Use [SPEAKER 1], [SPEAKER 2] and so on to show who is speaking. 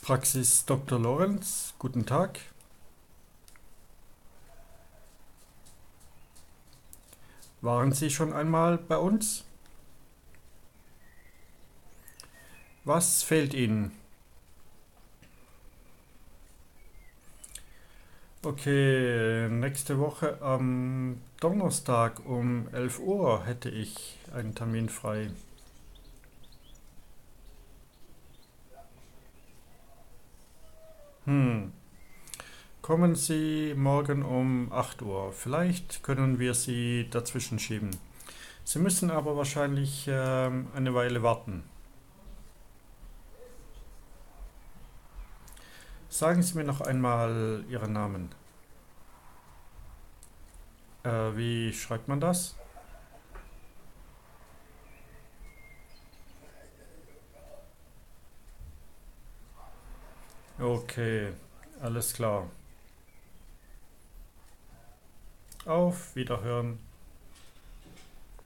[SPEAKER 1] Praxis Dr. Lorenz, guten Tag. Waren Sie schon einmal bei uns? Was fehlt Ihnen? Okay, nächste Woche am Donnerstag um 11 Uhr hätte ich einen Termin frei. Hm, kommen Sie morgen um 8 Uhr. Vielleicht können wir Sie dazwischen schieben. Sie müssen aber wahrscheinlich eine Weile warten. Sagen Sie mir noch einmal Ihren Namen. Wie schreibt man das? Okay, alles klar. Auf Wiederhören.